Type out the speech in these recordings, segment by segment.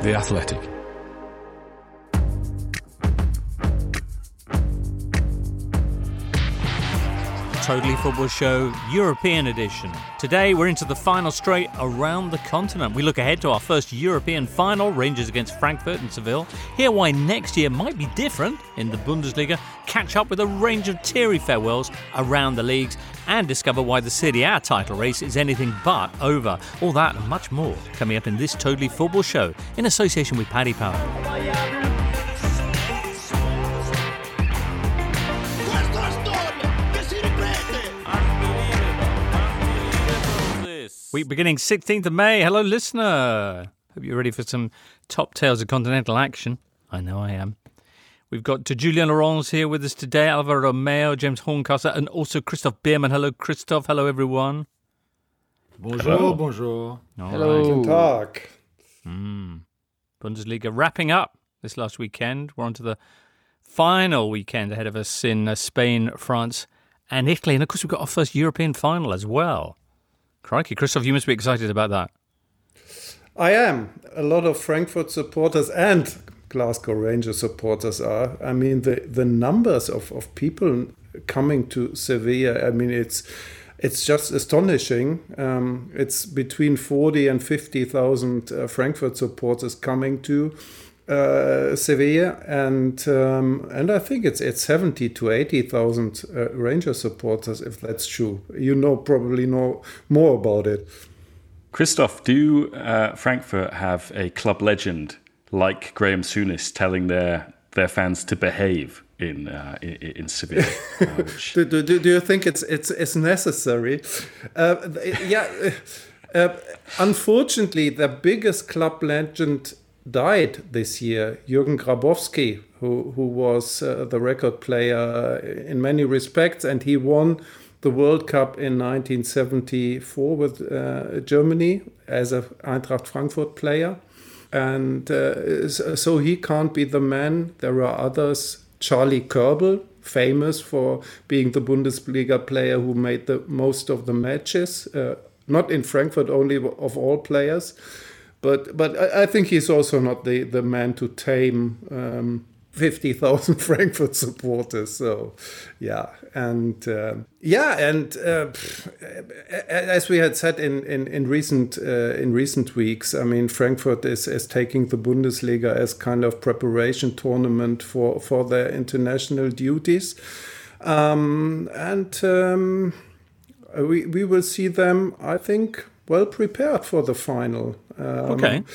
The Athletic. Totally Football Show European edition. Today we're into the final straight around the continent. We look ahead to our first European final, Rangers against Frankfurt and Seville. Hear why next year might be different in the Bundesliga. Catch up with a range of teary farewells around the leagues and discover why the Serie A title race is anything but over. All that and much more coming up in this Totally Football Show in association with Paddy Power. Week beginning 16th of May. Hello, listener. Hope you're ready for some top tales of continental action. I know I am. We've got Julian Laurence here with us today, Alvaro Romeo, James Horncastle, and also Christoph Biermann. Hello, Christoph. Hello, everyone. Bonjour, Hello. bonjour. Hello. Guten Tag. Bundesliga wrapping up this last weekend. We're on to the final weekend ahead of us in Spain, France, and Italy. And, of course, we've got our first European final as well. Crikey, Christoph, you must be excited about that. I am. A lot of Frankfurt supporters and Glasgow Rangers supporters are. I mean, the numbers of people coming to Sevilla, I mean, it's just astonishing. It's between 40 and 50,000 Frankfurt supporters coming to Sevilla, and I think it's 70 to 80,000 Rangers supporters, if that's true. You probably know more about it. Christoph, do Frankfurt have a club legend like Graham Souness telling their fans to behave in Sevilla? Do you think it's necessary? Unfortunately, the biggest club legend died this year, Jürgen Grabowski, who was the record player in many respects, and he won the World Cup in 1974 with Germany as a Eintracht Frankfurt player. And so he can't be the man. There are others. Charlie Körbel, famous for being the Bundesliga player who made the most of the matches, not in Frankfurt only, of all players. But I think he's also not the man to tame 50,000 Frankfurt supporters. So, yeah. And as we had said in recent weeks, I mean, Frankfurt is taking the Bundesliga as kind of preparation tournament for their international duties. We will see them, I think, well prepared for the final. Okay.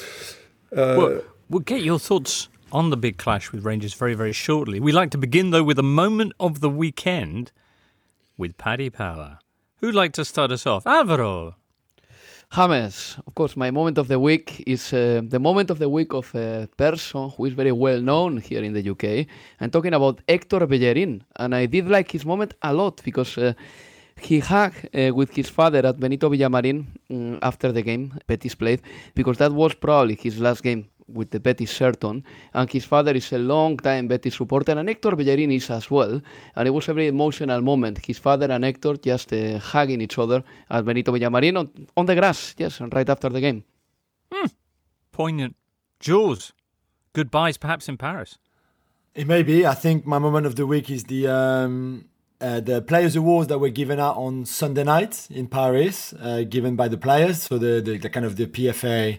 We'll get your thoughts on the big clash with Rangers very, very shortly. We like to begin, though, with a moment of the weekend with Paddy Power. Who'd like to start us off? Alvaro. James, of course, my moment of the week is the moment of the week of a person who is very well known here in the UK. I'm talking about Héctor Bellerín, and I did like his moment a lot because he hugged with his father at Benito Villamarín after the game Betis played, because that was probably his last game with the Betis shirt on, and his father is a long-time Betis supporter, and Héctor Bellerín is as well, and it was a very emotional moment. His father and Héctor just hugging each other at Benito Villamarín on the grass, yes, and right after the game. Poignant. Jules, goodbyes perhaps in Paris. It may be. I think my moment of the week is the Players' Awards that were given out on Sunday night in Paris, given by the players. So the kind of the PFA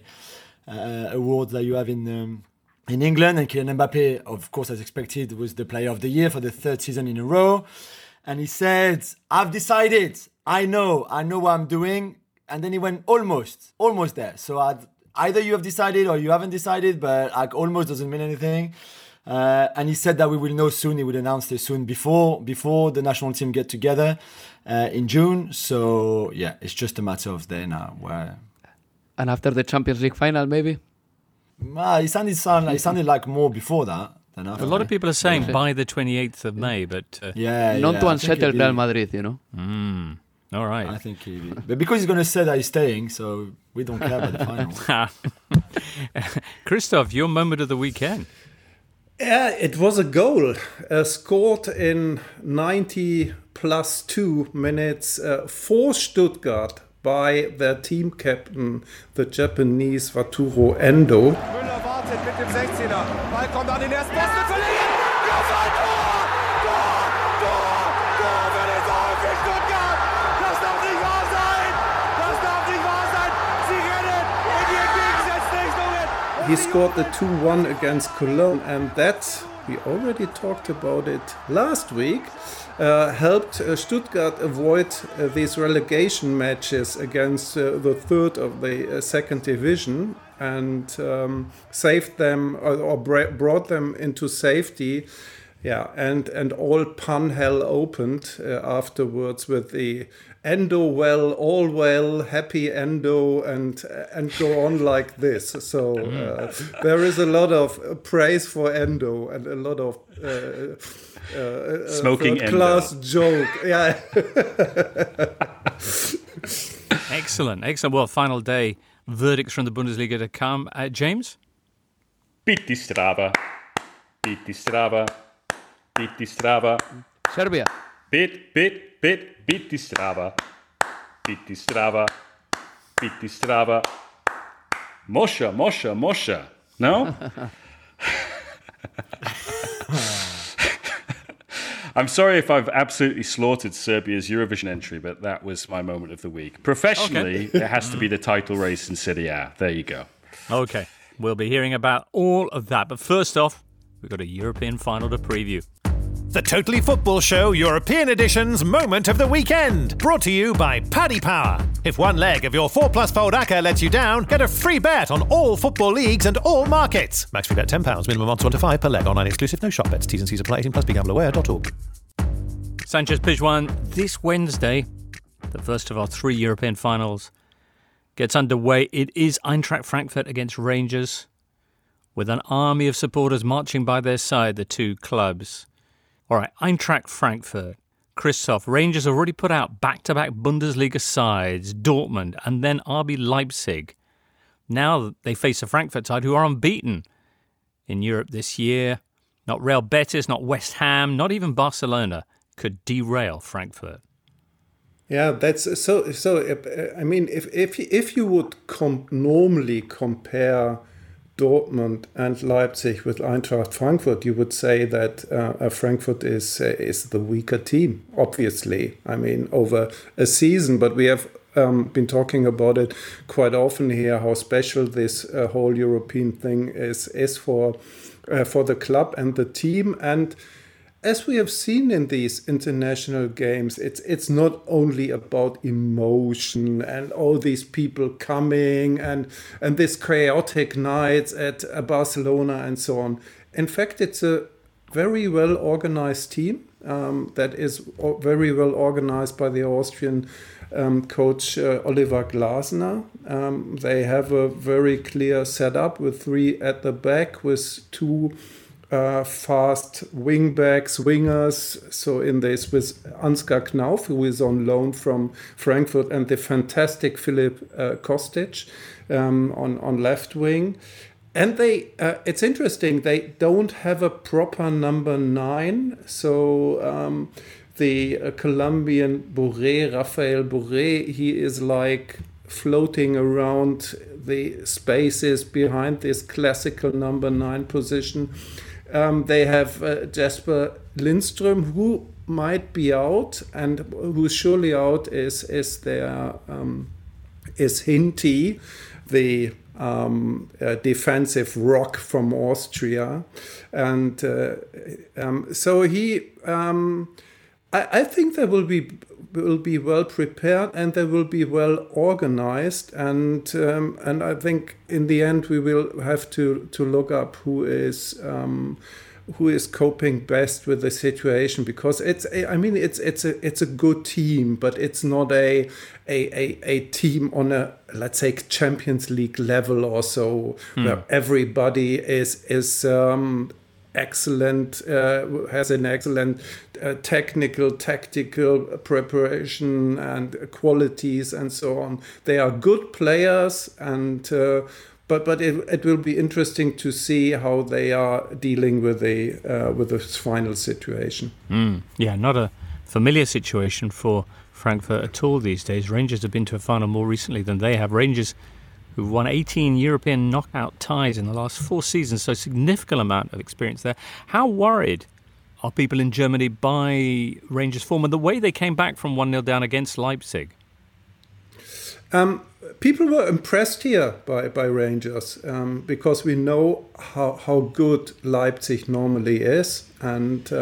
awards that you have in England. And Kylian Mbappé, of course, as expected, was the player of the year for the third season in a row. And he said, I've decided, I know what I'm doing. And then he went almost there. So either you have decided or you haven't decided, but like almost doesn't mean anything. And he said that we will know soon. He would announce it soon before the national team get together in June. So yeah, it's just a matter of day now. And after the Champions League final, maybe? It sounded like more before that than after. A lot of people are saying by the 28th of May, but not to unsettle Real Madrid, you know. All right. I think but because he's going to say that he's staying, so we don't care about the final. Christoph, your moment of the weekend. Yeah, it was a goal scored in 90 plus 2 minutes for Stuttgart by their team captain, the Japanese Wataru Endo. arbeitet mit dem 16er. Ball kommt an den ersten Posten, verlegen. Tor! Tor für den VfB Stuttgart! Das darf nicht wahr sein! Das darf nicht wahr sein! Sie rennen in die entgegengesetzte Richtungen! He scored the 2-1 against Cologne, and that, we already talked about it last week, helped Stuttgart avoid these relegation matches against the third of the second division, and saved them or brought them into safety. Yeah, and all pun hell opened afterwards with the Endo well, all well, happy Endo, and go on like this. So there is a lot of praise for Endo and a lot of smoking class joke. Yeah. Excellent. Well, final day verdicts from the Bundesliga to come. James? Bitti Strava. Bitti Strava. Bitti Strava. Serbia. Bitti Strava. Bitti Strava. Bitti Strava. Mosha. No? I'm sorry if I've absolutely slaughtered Serbia's Eurovision entry, but that was my moment of the week. Professionally, It has to be the title race in Serie A. There you go. Okay, we'll be hearing about all of that. But first off, we've got a European final to preview. The Totally Football Show European Edition's Moment of the Weekend. Brought to you by Paddy Power. If one leg of your 4+ fold acca lets you down, get a free bet on all football leagues and all markets. Max free bet £10, minimum odds 1 to 5 per leg. Online exclusive, no shop bets. T's and C's apply. 18+ BeGambleAware.org. Sanchez Pizjuan, this Wednesday, the first of our 3 European finals gets underway. It is Eintracht Frankfurt against Rangers, with an army of supporters marching by their side, the two clubs. All right, Eintracht Frankfurt. Christoph, Rangers already put out back-to-back Bundesliga sides, Dortmund and then RB Leipzig. Now they face a Frankfurt side who are unbeaten in Europe this year. Not Real Betis, not West Ham, not even Barcelona could derail Frankfurt. Yeah, that's so. I mean, if you would normally compare Dortmund and Leipzig with Eintracht Frankfurt, you would say that Frankfurt is the weaker team, obviously. I mean, over a season, but we have been talking about it quite often here, how special this whole European thing is for the club and the team. And as we have seen in these international games, it's not only about emotion and all these people coming and this chaotic nights at Barcelona and so on. In fact, it's a very well organized team that is very well organized by the Austrian coach Oliver Glasner. They have a very clear setup with 3 at the back with 2 fast wingers. So in this with Ansgar Knauf, who is on loan from Frankfurt, and the fantastic Filip Kostic on left wing. And it's interesting, they don't have a proper number 9. So the Colombian Rafael Borré, he is like floating around the spaces behind this classical number 9 position. They have Jesper Lindström, who might be out, and who's surely out is Hinti, the defensive rock from Austria, and so he. I think they will be well prepared and they will be well organized, and I think in the end we will have to look up who is coping best with the situation, because it's a good team, but it's not a team on a, let's say, Champions League level or so, where everybody is excellent, has an excellent technical, tactical preparation and qualities and so on. They are good players, and but it will be interesting to see how they are dealing with the final situation. Yeah, not a familiar situation for Frankfurt at all these days. Rangers have been to a final more recently than they have. Rangers who've won 18 European knockout ties in the last 4 seasons, so significant amount of experience there. How worried are people in Germany by Rangers' form and the way they came back from 1-0 down against Leipzig? People were impressed here by Rangers because we know how good Leipzig normally is. And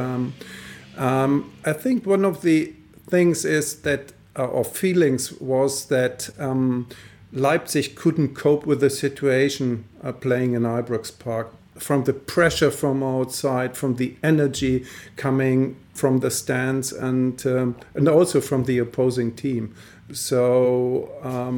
I think one of the things is that, or feelings was that Leipzig couldn't cope with the situation playing in Ibrox Park, from the pressure from outside, from the energy coming from the stands, and also from the opposing team. So,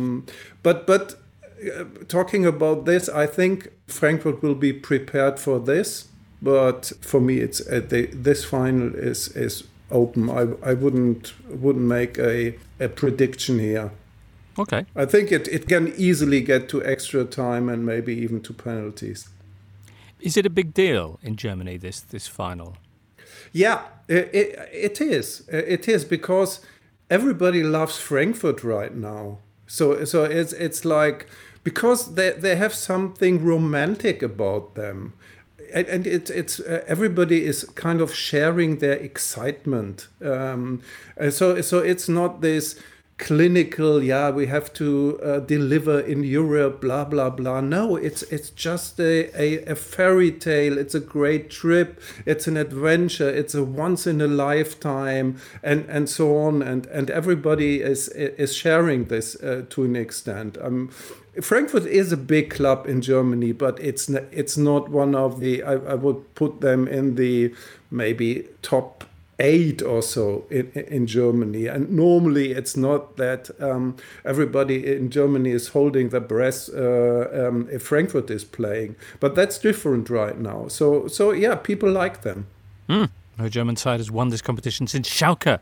but talking about this, I think Frankfurt will be prepared for this. But for me, it's this final is open. I wouldn't make a prediction here. Okay. I think it can easily get to extra time and maybe even to penalties. Is it a big deal in Germany, this final? Yeah, it is. It is because everybody loves Frankfurt right now. So it's like, because they have something romantic about them. And it's everybody is kind of sharing their excitement. And so it's not this clinical, we have to deliver in Europe, blah, blah, blah. No, it's just a fairy tale. It's a great trip. It's an adventure. It's a once in a lifetime, and so on. And everybody is sharing this to an extent. Frankfurt is a big club in Germany, but it's not one of the, I would put them in the maybe top 8 or so in Germany. And normally it's not that everybody in Germany is holding their breath if Frankfurt is playing. But that's different right now. So yeah, people like them. No German side has won this competition since Schalke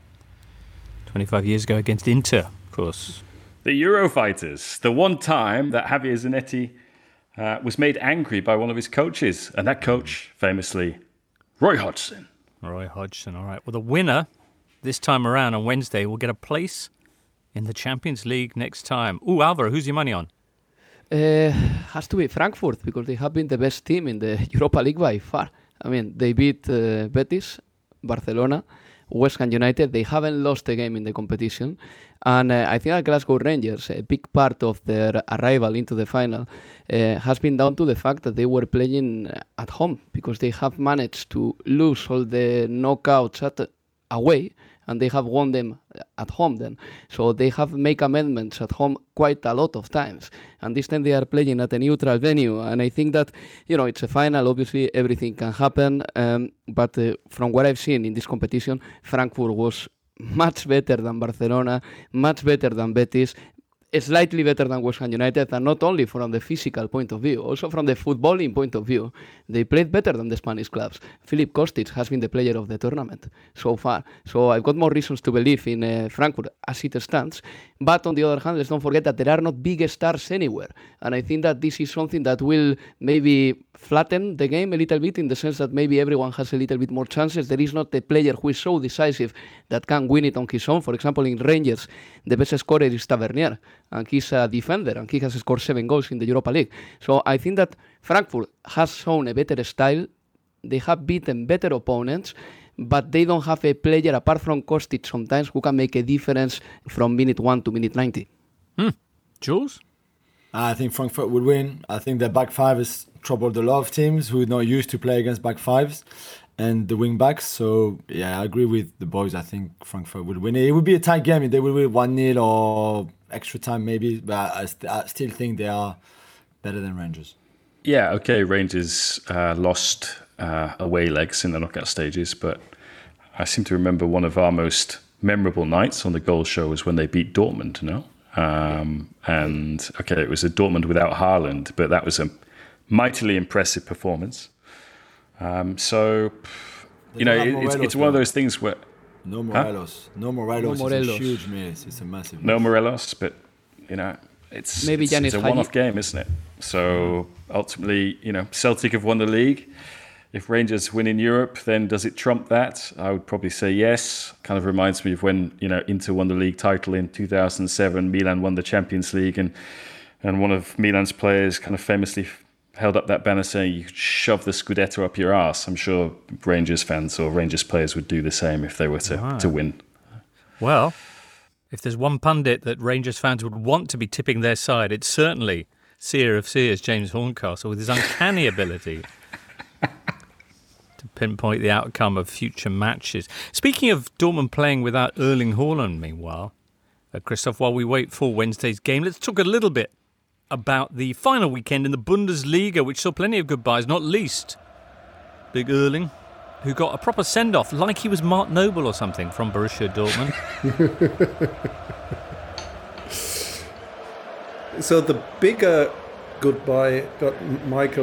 25 years ago against Inter, of course. The Eurofighters, the one time that Javier Zanetti was made angry by one of his coaches. And that coach, famously, Roy Hodgson. Roy Hodgson, all right. Well, the winner this time around on Wednesday will get a place in the Champions League next time. Ooh, Alvaro, who's your money on? Has to be Frankfurt, because they have been the best team in the Europa League by far. I mean, they beat Betis, Barcelona, West Ham United. They haven't lost a game in the competition. And I think that Glasgow Rangers, a big part of their arrival into the final, has been down to the fact that they were playing at home, because they have managed to lose all the knockouts away, and they have won them at home then. So they have made amendments at home quite a lot of times. And this time they are playing at a neutral venue. And I think that, it's a final. Obviously, everything can happen. But from what I've seen in this competition, Frankfurt was much better than Barcelona, much better than Betis, slightly better than West Ham United, and not only from the physical point of view, also from the footballing point of view. They played better than the Spanish clubs. Filip Kostic has been the player of the tournament so far. So I've got more reasons to believe in Frankfurt as it stands. But on the other hand, let's not forget that there are not big stars anywhere. And I think that this is something that will maybe flatten the game a little bit, in the sense that maybe everyone has a little bit more chances. There is not a player who is so decisive that can win it on his own. For example, in Rangers, the best scorer is Tavernier, and he's a defender, and he has scored 7 goals in the Europa League. So I think that Frankfurt has shown a better style. They have beaten better opponents, but they don't have a player, apart from Kostic sometimes, who can make a difference from minute 1 to minute 90. Jules? I think Frankfurt would win. I think their back five has troubled a lot of teams who are not used to play against back fives and the wing backs. So, yeah, I agree with the boys. I think Frankfurt would win. It would be a tight game if they would win 1-0 or extra time maybe. But I still think they are better than Rangers. Yeah, okay, Rangers lost away legs in the knockout stages, but I seem to remember one of our most memorable nights on the goal show was when they beat Dortmund, no? And okay, it was a Dortmund without Haaland, but that was a mightily impressive performance. So, it's one of those things where... No Morelos. No Morelos. It's a huge miss. It's a massive miss. No Morelos, but, it's a one-off game, isn't it? So, ultimately, Celtic have won the league. If Rangers win in Europe, then does it trump that? I would probably say yes. Kind of reminds me of when, Inter won the league title in 2007, Milan won the Champions League, and And one of Milan's players kind of famously held up that banner saying, "You shove the Scudetto up your arse." I'm sure Rangers fans or Rangers players would do the same if they were to win. Well, if there's one pundit that Rangers fans would want to be tipping their side, it's certainly seer of seers James Horncastle, with his uncanny ability to pinpoint the outcome of future matches. Speaking of Dortmund playing without Erling Haaland, meanwhile, Christoph, while we wait for Wednesday's game, let's talk a little bit about the final weekend in the Bundesliga, which saw plenty of goodbyes, not least Big Erling, who got a proper send-off like he was Mark Noble or something from Borussia Dortmund. So the bigger goodbye got Michael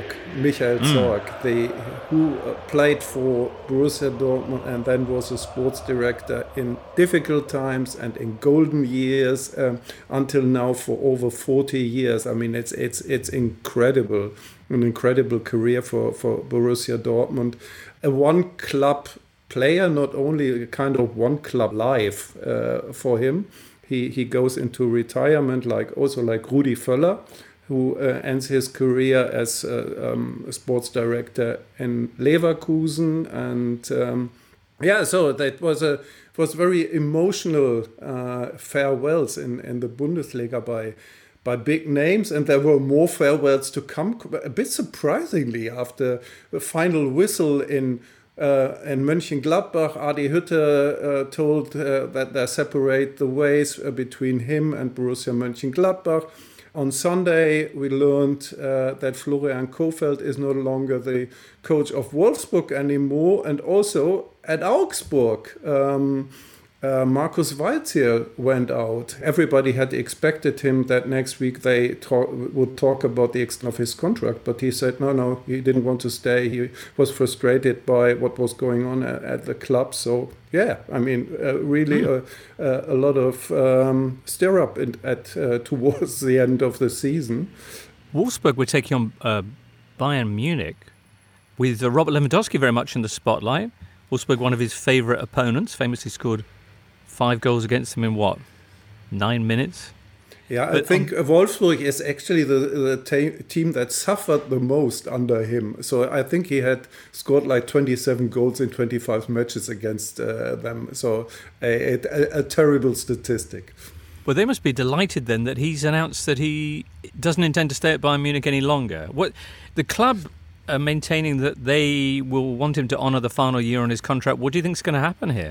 Zorc, who played for Borussia Dortmund and then was a sports director in difficult times and in golden years until now for over 40 years. I mean, it's incredible, an incredible career for Borussia Dortmund. A one-club player, not only a kind of one-club life for him. He goes into retirement like Rudi Völler, who ends his career as a sports director in Leverkusen, and so that was very emotional farewells in the Bundesliga by big names, and there were more farewells to come. A bit surprisingly, after the final whistle in Mönchengladbach, Adi Hütter told that they separate the ways between him and Borussia Mönchengladbach. On Sunday, we learned that Florian Kohfeldt is no longer the coach of Wolfsburg anymore, and also at Augsburg, Markus Waldseer went out. Everybody had expected him that next week they would talk about the extent of his contract, but he said no, he didn't want to stay. He was frustrated by what was going on at the club. So yeah, I mean, really a lot of stir-up towards the end of the season. Wolfsburg were taking on Bayern Munich with Robert Lewandowski very much in the spotlight. Wolfsburg, one of his favourite opponents, famously scored 5 goals against him in 9 minutes? Yeah, I think Wolfsburg is actually the team that suffered the most under him. So I think he had scored like 27 goals in 25 matches against them. So a terrible statistic. Well, they must be delighted then that he's announced that he doesn't intend to stay at Bayern Munich any longer. What the club are maintaining that they will want him to honour the final year on his contract. What do you think is going to happen here?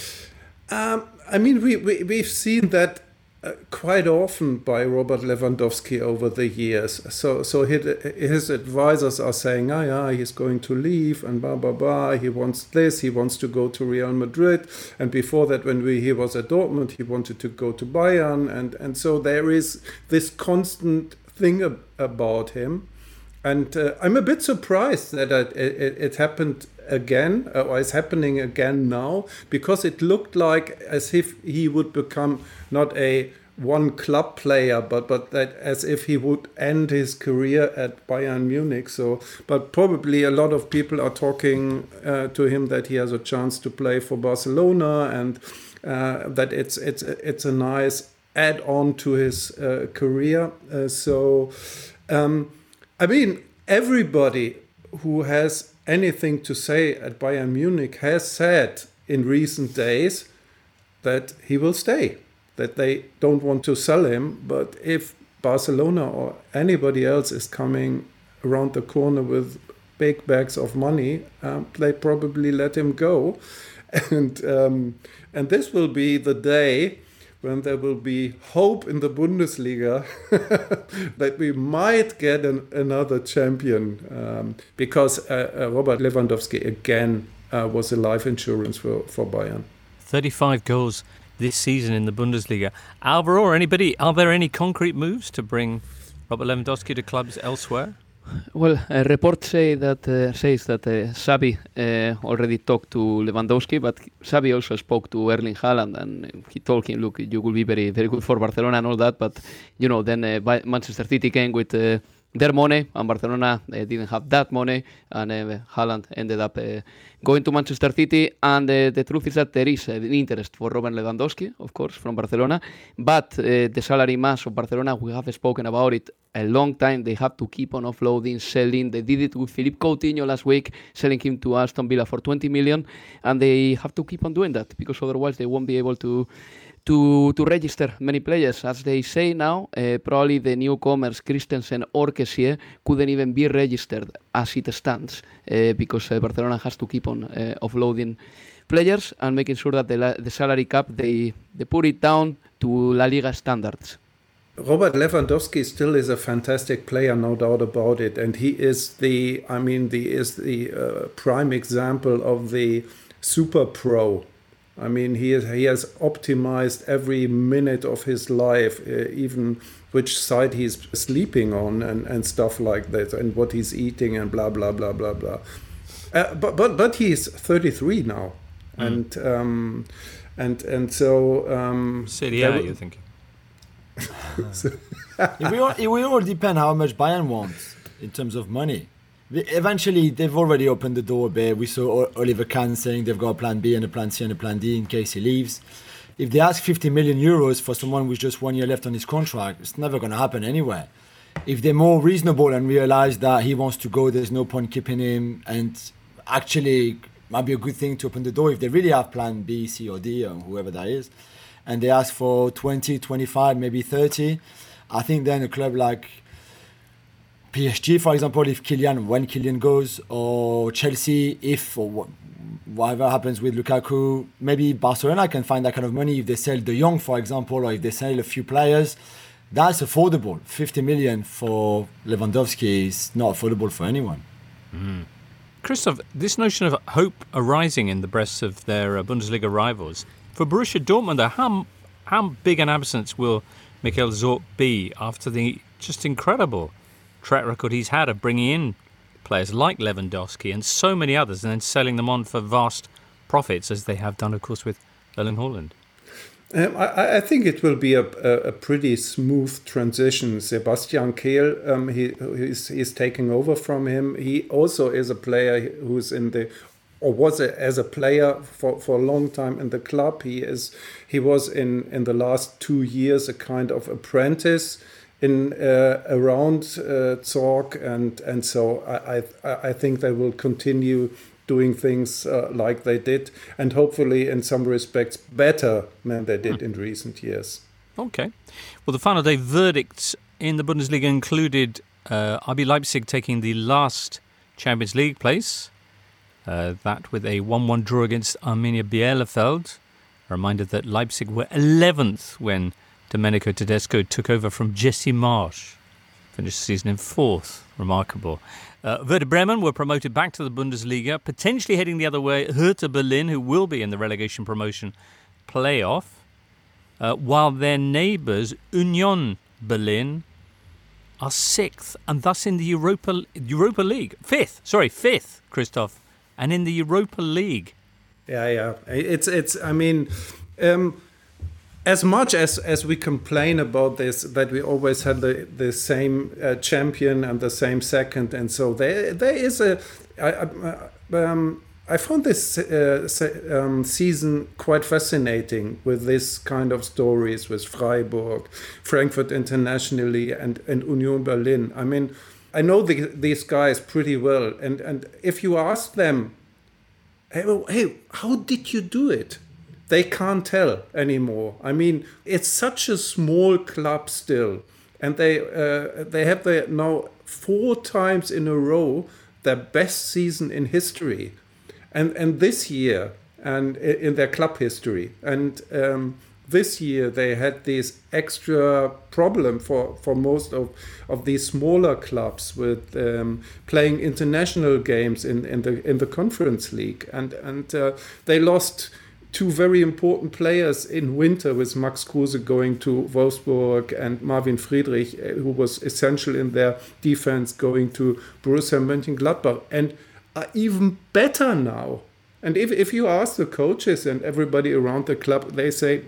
I mean, we've seen that quite often by Robert Lewandowski over the years. So his advisors are saying, he's going to leave and blah, blah, blah. He wants this. He wants to go to Real Madrid. And before that, when he was at Dortmund, he wanted to go to Bayern. And so there is this constant thing about him. And I'm a bit surprised that it happened again, or is happening again now, because it looked like as if he would become not a one club player, but that as if he would end his career at Bayern Munich. So, but probably a lot of people are talking to him that he has a chance to play for Barcelona, and that it's a nice add-on to his career. I mean, everybody who has anything to say at Bayern Munich has said in recent days that he will stay, that they don't want to sell him. But if Barcelona or anybody else is coming around the corner with big bags of money, they probably let him go. And this will be the day when there will be hope in the Bundesliga that we might get another champion, because Robert Lewandowski again was a life insurance for Bayern. 35 goals this season in the Bundesliga. Alvaro, or anybody, are there any concrete moves to bring Robert Lewandowski to clubs elsewhere? Well, a report says that Xavi already talked to Lewandowski, but Xavi also spoke to Erling Haaland, and he told him, look, you will be very, very good for Barcelona and all that, but, then Manchester City came with their money, and Barcelona didn't have that money, and Haaland ended up going to Manchester City, and the truth is that there is an interest for Robert Lewandowski, of course, from Barcelona, but the salary mass of Barcelona, we have spoken about it a long time. They have to keep on offloading, selling. They did it with Philippe Coutinho last week, selling him to Aston Villa for 20 million, and they have to keep on doing that, because otherwise they won't be able to register many players. As they say now, probably the newcomers Christensen or Kessié couldn't even be registered as it stands, because Barcelona has to keep on offloading players and making sure that the salary cap, they put it down to La Liga standards. Robert Lewandowski still is a fantastic player, no doubt about it, and he is the prime example of the super pro. I mean, he has optimized every minute of his life, even which side he's sleeping on and stuff like that, and what he's eating and blah blah blah blah blah. But he's 33 now, and so. Serie A, you're thinking? It will all depend how much Bayern wants in terms of money. Eventually, they've already opened the door a bit. We saw Oliver Kahn saying they've got a plan B and a plan C and a plan D in case he leaves. If they ask 50 million euros for someone with just 1 year left on his contract, it's never going to happen anyway. If they're more reasonable and realize that he wants to go, there's no point keeping him, and actually might be a good thing to open the door if they really have plan B, C or D or whoever that is, and they ask for 20, 25, maybe 30, I think then a club like PSG, for example, when Kylian goes, or Chelsea, or whatever happens with Lukaku, maybe Barcelona can find that kind of money if they sell De Jong, for example, or if they sell a few players. That's affordable. 50 million for Lewandowski is not affordable for anyone. Christoph, this notion of hope arising in the breasts of their Bundesliga rivals, for Borussia Dortmund, how big an absence will Michael Zorc be after the just incredible track record he's had of bringing in players like Lewandowski and so many others and then selling them on for vast profits, as they have done, of course, with Erling Haaland? I think it will be a pretty smooth transition. Sebastian Kehl, he's taking over from him. He also is a player who's as a player for a long time in the club. He was in the last 2 years a kind of apprentice around Zorc, and so I think they will continue doing things like they did, and hopefully in some respects better than they did in recent years. Okay. Well, the final day verdicts in the Bundesliga included RB Leipzig taking the last Champions League place, that with a 1-1 draw against Arminia Bielefeld. A reminder that Leipzig were 11th when Domenico Tedesco took over from Jesse Marsch. Finished the season in 4th. Remarkable. Werder Bremen were promoted back to the Bundesliga, potentially heading the other way. Hertha Berlin, who will be in the relegation promotion playoff, while their neighbours, Union Berlin, are 6th and thus in the Europa League. 5th, Christoph, and in the Europa League. Yeah. It's. I mean. As much as we complain about this, that we always had the same champion and the same second, and so there is I found this season quite fascinating with this kind of stories with Freiburg, Frankfurt internationally, and Union Berlin. I mean, I know these guys pretty well, and if you ask them, hey, how did you do it? They can't tell anymore. I mean, it's such a small club still, and they have now 4 times in a row their best season in history, and this year and in their club history, and this year they had this extra problem for most of these smaller clubs with playing international games in the Conference League, and they lost 2 very important players in winter, with Max Kruse going to Wolfsburg and Marvin Friedrich, who was essential in their defense, going to Borussia Mönchengladbach, and are even better now. And if you ask the coaches and everybody around the club, they say,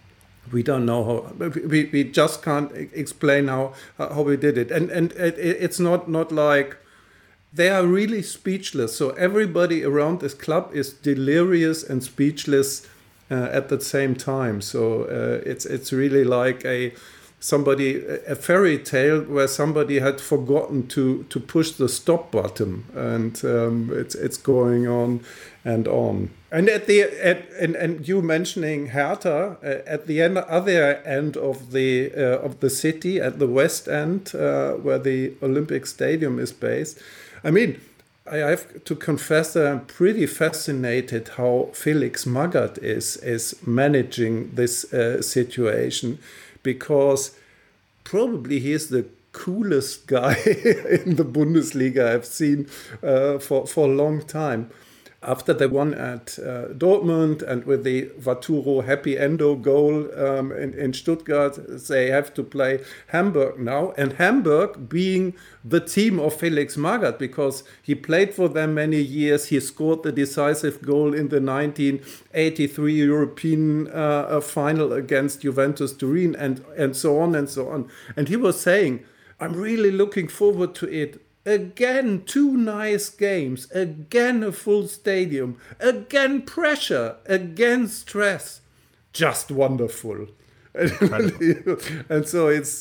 we don't know how. We just can't explain how we did it, and it's not like they are really speechless. So everybody around this club is delirious and speechless at the same time. So it's really like a fairy tale where somebody had forgotten to push the stop button, and it's going on and on. And and you mentioning Hertha at the other end of the city, at the west end, where the Olympic Stadium is based. I mean, I have to confess that I'm pretty fascinated how Felix Magath is managing this situation, because probably he is the coolest guy in the Bundesliga I've seen for a long time. After they won at Dortmund and with the Vaturo happy endo goal in Stuttgart, they have to play Hamburg now. And Hamburg being the team of Felix Magath, because he played for them many years. He scored the decisive goal in the 1983 European final against Juventus Turin and so on and so on. And he was saying, I'm really looking forward to it. Again, 2 nice games, again a full stadium, again pressure, again stress. Just wonderful. And so it's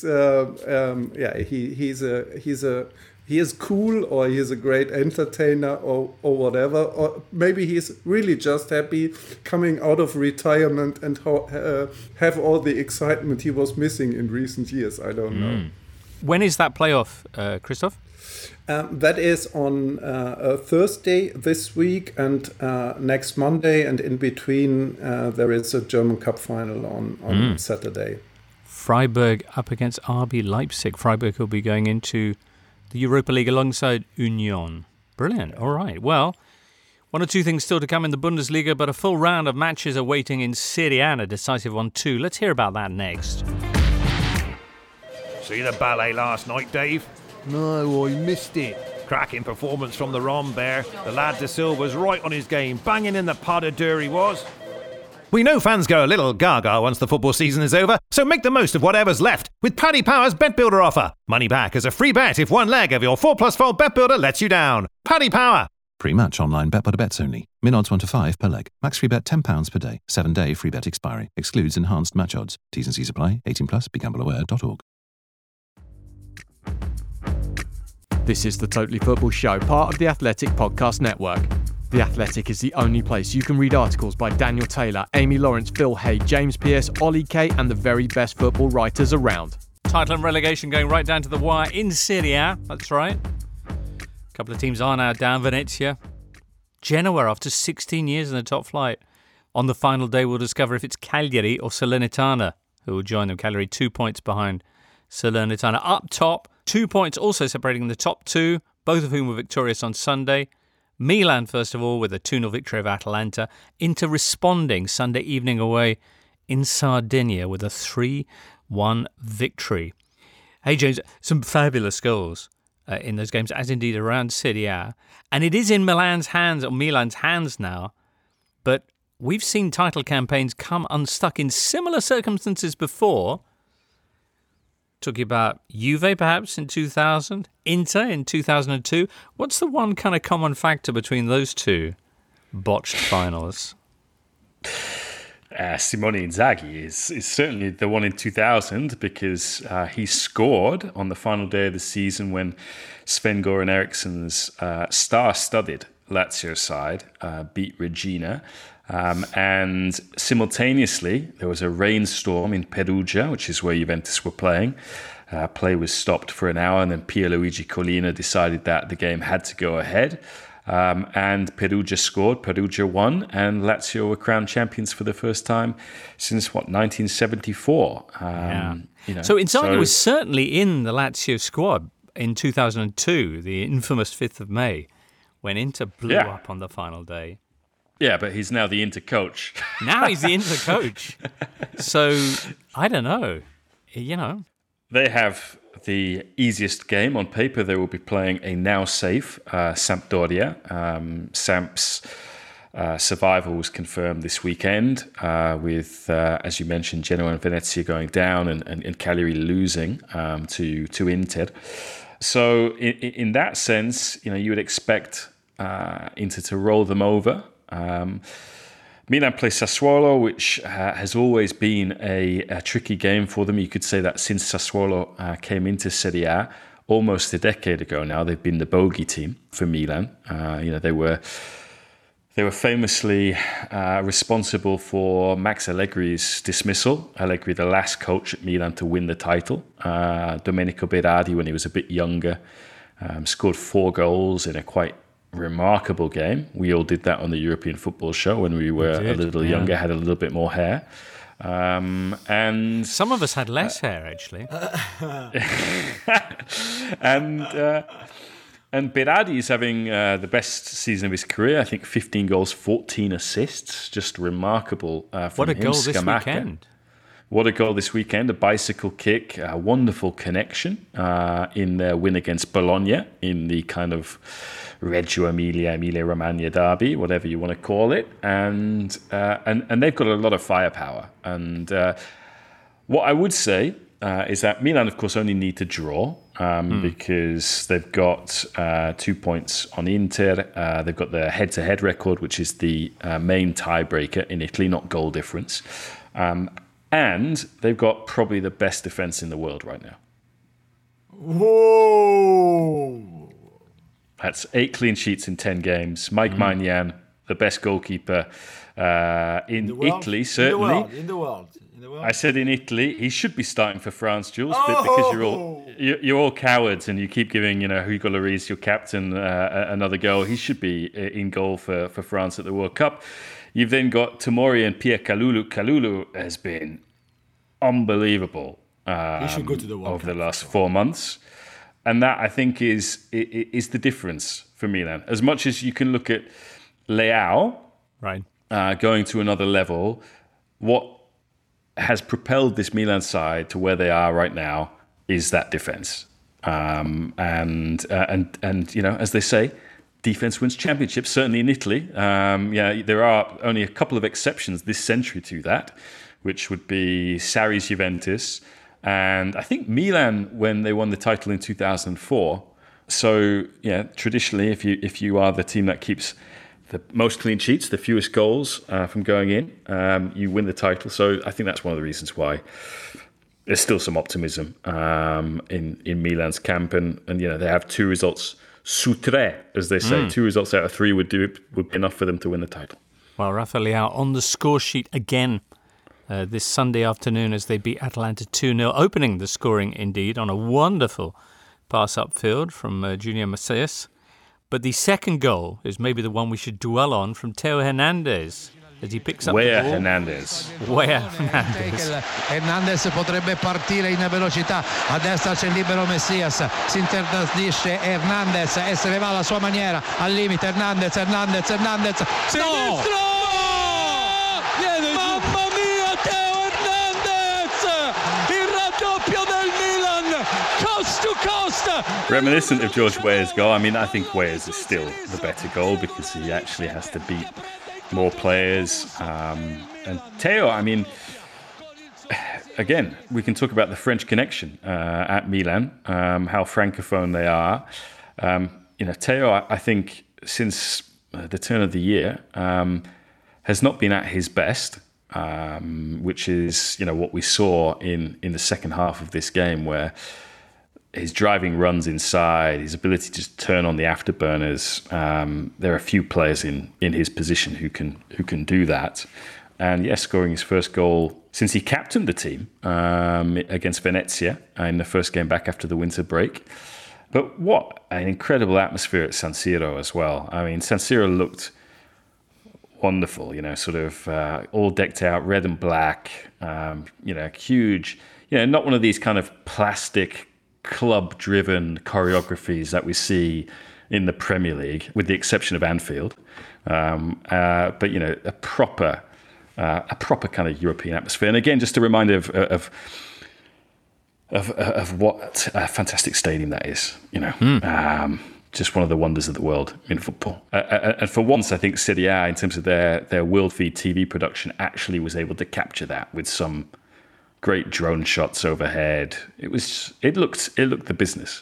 he is cool, or he is a great entertainer, or whatever, or maybe he's really just happy coming out of retirement and have all the excitement he was missing in recent years. I don't know. When is that playoff, Christoph? That is on Thursday this week and next Monday, and in between there is a German Cup final on Saturday. Freiburg up against RB Leipzig. Freiburg will be going into the Europa League alongside Union. Brilliant. All right. Well, 1 or 2 things still to come in the Bundesliga, but a full round of matches are waiting in Serie A, a decisive one too. Let's hear about that next. See the ballet last night, Dave? No, I missed it. Cracking performance from the Rom there. The lad De Silva's right on his game, banging in the pas de deux he was. We know fans go a little gaga once the football season is over, so make the most of whatever's left with Paddy Power's Bet Builder offer. Money back as a free bet if one leg of your 4+4 Bet Builder lets you down. Paddy Power. Pre-match online Bet Builder bets only. Min odds 1 to 5 per leg. Max free bet £10 per day. 7-day free bet expiry. Excludes enhanced match odds. T's and C's apply. 18+. BeGambleAware.org. This is the Totally Football Show, part of the Athletic Podcast Network. The Athletic is the only place you can read articles by Daniel Taylor, Amy Lawrence, Phil Hay, James Pearce, Ollie Kay, and the very best football writers around. Title and relegation going right down to the wire in Serie A. That's right. A couple of teams are now down. Venezia. Genoa, after 16 years in the top flight. On the final day, we'll discover if it's Cagliari or Salernitana who will join them. Cagliari 2 points behind Salernitana. Up top, 2 points also separating the top 2, both of whom were victorious on Sunday. Milan, first of all, with a 2-0 victory over Atalanta. Inter responding Sunday evening away in Sardinia with a 3-1 victory. Hey, James, some fabulous goals in those games, as indeed around Serie A. And it is in Milan's hands now. But we've seen title campaigns come unstuck in similar circumstances before. Talking about Juve perhaps in 2000, Inter in 2002. What's the one kind of common factor between those two botched finals? Simone Inzaghi is certainly the one in 2000, because he scored on the final day of the season when Sven-Göran Eriksson's star-studded Lazio side beat Regina. And simultaneously, there was a rainstorm in Perugia, which is where Juventus were playing. Play was stopped for an hour, and then Pierluigi Collina decided that the game had to go ahead. And Perugia scored, Perugia won, and Lazio were crowned champions for the first time since, 1974. So Inzaghi was certainly in the Lazio squad in 2002, the infamous 5th of May, when Inter blew up on the final day. Yeah, but he's now the Inter coach. Now he's the Inter coach. So, I don't know. They have the easiest game on paper. They will be playing a now safe Sampdoria. Samps survival was confirmed this weekend with, as you mentioned, Genoa and Venezia going down and Cagliari losing to Inter. So in that sense, you would expect Inter to roll them over. Milan plays Sassuolo, which has always been a tricky game for them. You could say that since Sassuolo came into Serie A almost a decade ago now, they've been the bogey team for Milan. They were famously responsible for Max Allegri's dismissal. Allegri, the last coach at Milan to win the title. Domenico Berardi, when he was a bit younger, scored 4 goals in a quite remarkable game. We all did that on the European Football Show when we were a little younger, had a little bit more hair. And some of us had less hair, actually. And Berardi is having the best season of his career. I think 15 goals, 14 assists. Just remarkable from What a him. goal this weekend. What a goal this weekend. A bicycle kick, a wonderful connection in their win against Bologna in the kind of Reggio Emilia-Romagna derby, whatever you want to call it. And they've got a lot of firepower. And what I would say is that Milan, of course, only need to draw because they've got 2 points on Inter. They've got the head-to-head record, which is the main tiebreaker in Italy, not goal difference. And they've got probably the best defense in the world right now. Whoa! That's 8 clean sheets in 10 games. Mike Maignan, the best goalkeeper in Italy, certainly. In the world. I said in Italy. He should be starting for France, Jules, but because you're all cowards and you keep giving, Hugo Lloris, your captain, another go. He should be in goal for France at the World Cup. You've then got Tomori and Pierre Kalulu. Kalulu has been unbelievable he should go to the World over Cup the last 4 months. And that, I think, is the difference for Milan. As much as you can look at Leao going to another level, what has propelled this Milan side to where they are right now is that defense. And as they say, defense wins championships, certainly in Italy. There are only a couple of exceptions this century to that, which would be Sarri's Juventus, and I think Milan when they won the title in 2004. So, traditionally, if you are the team that keeps the most clean sheets, the fewest goals from going in, you win the title. So I think that's one of the reasons why there's still some optimism in Milan's camp, and they have 2 results su 3, as they say. 2 results out of 3 would be enough for them to win the title. Well, Rafa Leao on the score sheet again this Sunday afternoon as they beat Atalanta 2-0, opening the scoring indeed on a wonderful pass upfield from Junior Macias. But the second goal is maybe the one we should dwell on from Theo Hernandez as he picks up the ball. Hernandez. Hernandez potrebbe partire in velocità, a destra c'è il libero Messias, si interdisce Hernandez e se ne va alla sua maniera, al limite Hernandez, sinistro! Mamma mia, Theo Hernandez! Il raddoppio del Milan, coast to coast! Reminiscent of George Weah's goal. I mean, I think Weah's is still the better goal because he actually has to beat more players. And Theo, I mean, again, we can talk about the French connection at Milan, how francophone they are. Theo, I think, since the turn of the year, has not been at his best, which is, what we saw in the second half of this game, where his driving runs inside, his ability to just turn on the afterburners. There are a few players in his position who can do that. And scoring his first goal since he captained the team against Venezia in the first game back after the winter break. But what an incredible atmosphere at San Siro as well. I mean, San Siro looked wonderful, sort of all decked out, red and black, huge, not one of these kind of plastic club-driven choreographies that we see in the Premier League, with the exception of Anfield. But a proper kind of European atmosphere. And again, just a reminder of what a fantastic stadium that is. just one of the wonders of the world in football. And for once, I think Serie A, in terms of their world feed TV production, actually was able to capture that with some great drone shots overhead. It looked the business.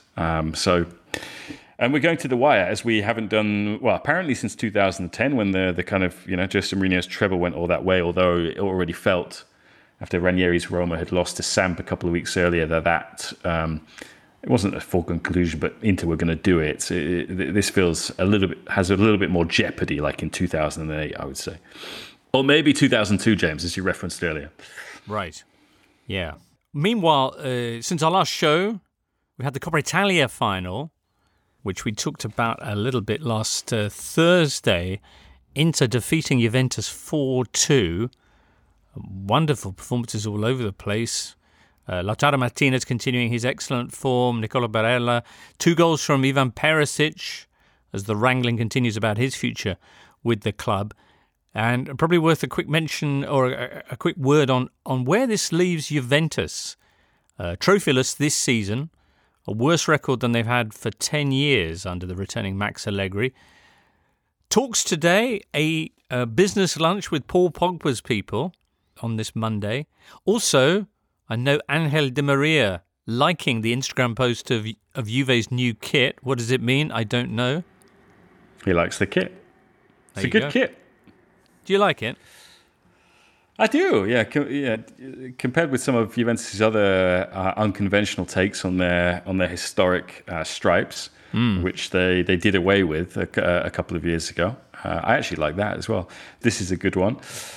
And we're going to the wire, as we haven't done, well, apparently since 2010, when the kind of, Jose Mourinho's treble went all that way, although it already felt, after Ranieri's Roma had lost to Samp a couple of weeks earlier, that it wasn't a full conclusion, but Inter were going to do it. This feels has a little bit more jeopardy, like in 2008, I would say. Or maybe 2002, James, as you referenced earlier. Right. Yeah. Meanwhile, since our last show, we had the Coppa Italia final, which we talked about a little bit last Thursday. Inter defeating Juventus 4-2. Wonderful performances all over the place. Lautaro Martinez continuing his excellent form. Nicola Barella. 2 goals from Ivan Perisic as the wrangling continues about his future with the club. And probably worth a quick mention or a quick word on where this leaves Juventus. Trophyless this season. A worse record than they've had for 10 years under the returning Max Allegri. Talks today, a business lunch with Paul Pogba's people on this Monday. Also, I know Angel Di Maria liking the Instagram post of Juve's new kit. What does it mean? I don't know. He likes the kit. It's a good kit. Do you like it? I do, yeah. Compared with some of Juventus' other unconventional takes on their historic stripes, which they did away with a couple of years ago. I actually like that as well. This is a good one.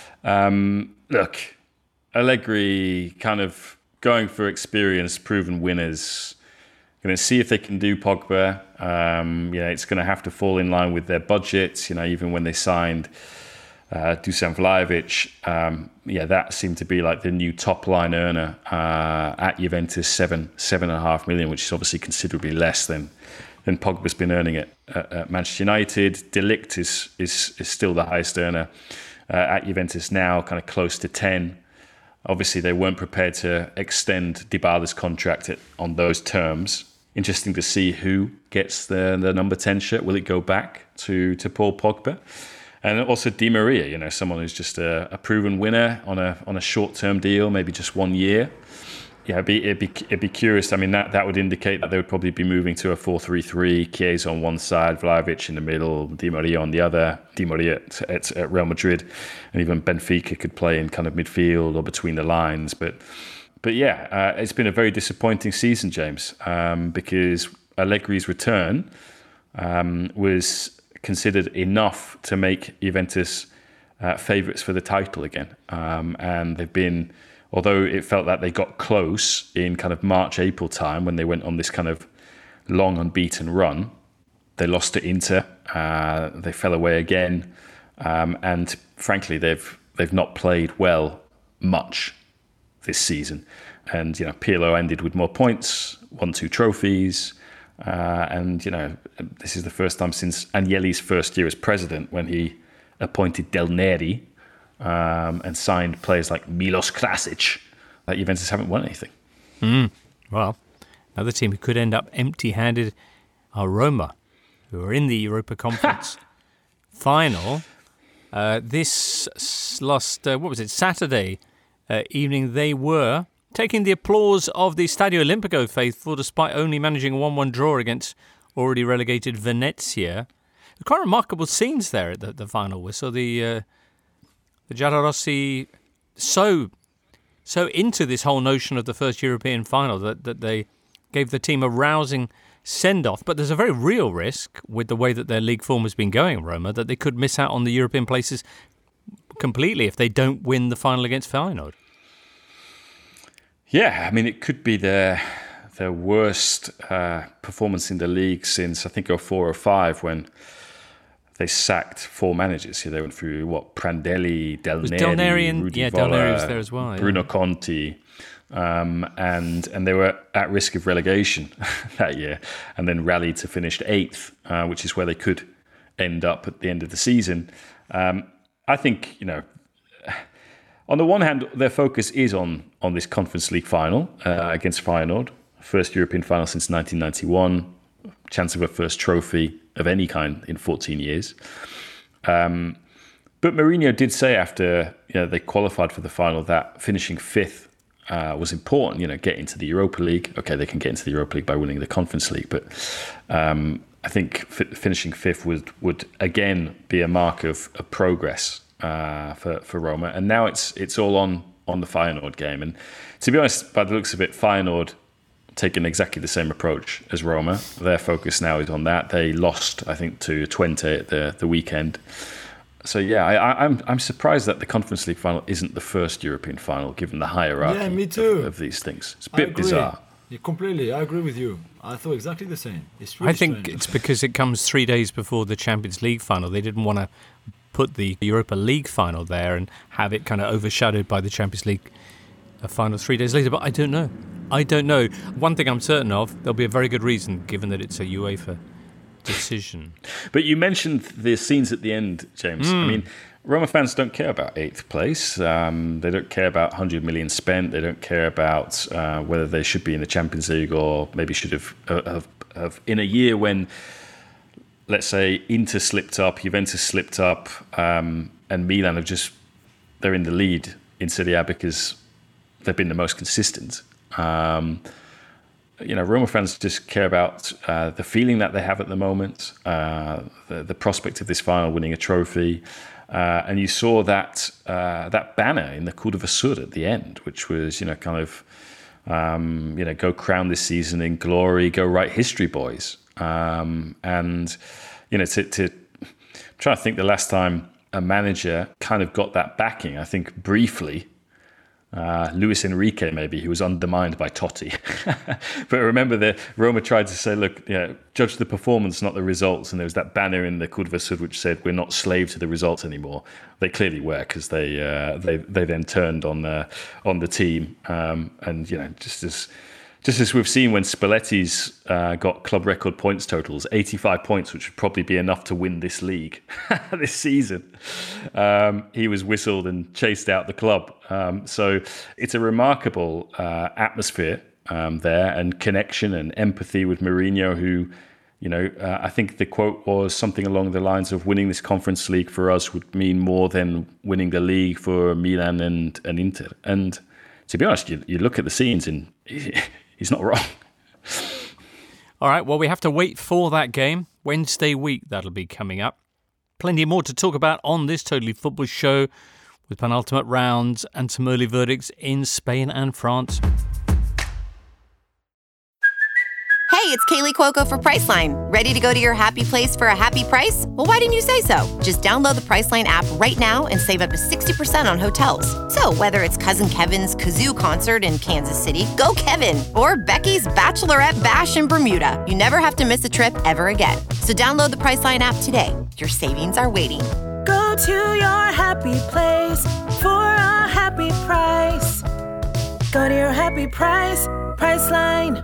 Look, Allegri kind of going for experienced, proven winners. Going to see if they can do Pogba. It's going to have to fall in line with their budgets. Even when they signed Dusan Vlahovic, that seemed to be like the new top line earner at Juventus, 7.5 million, which is obviously considerably less than Pogba's been earning at Manchester United. De Ligt is still the highest earner at Juventus now, kind of close to 10. Obviously, they weren't prepared to extend Dybala's contract on those terms. Interesting to see who gets the number 10 shirt. Will it go back to Paul Pogba? And also Di Maria, someone who's just a proven winner on a short-term deal, maybe just 1 year. Yeah, it'd be curious. I mean, that would indicate that they would probably be moving to a 4-3-3. Chiesa on one side, Vlahovic in the middle, Di Maria on the other. Di Maria at Real Madrid, and even Benfica could play in kind of midfield or between the lines. But it's been a very disappointing season, James, because Allegri's return was considered enough to make Juventus favourites for the title again. And they've been, although it felt that they got close in kind of March, April time when they went on this kind of long unbeaten run, they lost to Inter. They fell away again. And frankly, they've not played well much this season. And, Pirlo ended with more points, won 2 trophies. And this is the first time since Agnelli's first year as president when he appointed Del Neri and signed players like Milos Krasic that Juventus haven't won anything. Well, another team who could end up empty-handed are Roma, who are in the Europa Conference final. This last, Saturday evening, they were taking the applause of the Stadio Olimpico faithful despite only managing a 1-1 draw against already relegated Venezia. Quite remarkable scenes there at the final whistle. The Giallorossi so into this whole notion of the first European final that they gave the team a rousing send-off. But there's a very real risk with the way that their league form has been going, Roma, that they could miss out on the European places completely if they don't win the final against Feyenoord. Yeah, I mean, it could be their worst performance in the league since, I think, 04 or 05 when they sacked 4 managers. They went through, Prandelli, Del Neri, Rudi Del Neri was there as well. Bruno Conti. And they were at risk of relegation that year and then rallied to finish 8th, which is where they could end up at the end of the season. I think, on the one hand, their focus is on this Conference League final against Feyenoord, first European final since 1991. chance of a first trophy of any kind in 14 years. But Mourinho did say after they qualified for the final that finishing fifth was important. Get into the Europa League. Okay, they can get into the Europa League by winning the Conference League, but I think finishing fifth would again be a mark of progress for Roma. And now it's all on the Feyenoord game. And to be honest, by the looks of it, Feyenoord taken exactly the same approach as Roma. Their focus now is on that. They lost, I think, to Twente at the weekend. So I'm surprised that the Conference League final isn't the first European final, given the hierarchy me too. Of these things. It's a bit bizarre. Yeah, completely, I agree with you. I thought exactly the same. It's really I think strange. It's because it comes 3 days before the Champions League final. They didn't want to put the Europa League final there and have it kind of overshadowed by the Champions League final 3 days later. But I don't know. One thing I'm certain of, there'll be a very good reason, given that it's a UEFA decision. But you mentioned the scenes at the end, James. I mean, Roma fans don't care about 8th place. They don't care about 100 million spent. They don't care about whether they should be in the Champions League or maybe should have in a year when, let's say, Inter slipped up, Juventus slipped up, and Milan they're in the lead in Serie A because they've been the most consistent. Roma fans just care about the feeling that they have at the moment, the prospect of this final winning a trophy. And you saw that banner in the Curva Sud at the end, which was, go crown this season in glory, go write history, boys. I'm trying to think the last time a manager kind of got that backing. I think briefly, Luis Enrique, maybe, who was undermined by Totti. But remember that Roma tried to say, look, judge the performance, not the results. And there was that banner in the Curva Sud which said, we're not slave to the results anymore. They clearly were, because they then turned on the team. And, just as we've seen when Spalletti's got club record points totals, 85 points, which would probably be enough to win this league this season. He was whistled and chased out the club. So it's a remarkable atmosphere there, and connection and empathy with Mourinho, who, I think the quote was something along the lines of winning this Conference League for us would mean more than winning the league for Milan and Inter. And to be honest, you look at the scenes and he's not wrong. All right, well, we have to wait for that game. Wednesday week, that'll be coming up. Plenty more to talk about on this Totally Football show, with penultimate rounds and some early verdicts in Spain and France. Hey, it's Kaylee Cuoco for Priceline. Ready to go to your happy place for a happy price? Well, why didn't you say so? Just download the Priceline app right now and save up to 60% on hotels. So whether it's Cousin Kevin's Kazoo Concert in Kansas City, go Kevin, or Becky's Bachelorette Bash in Bermuda, you never have to miss a trip ever again. So download the Priceline app today. Your savings are waiting. Go to your happy place for a happy price. Go to your happy price, Priceline.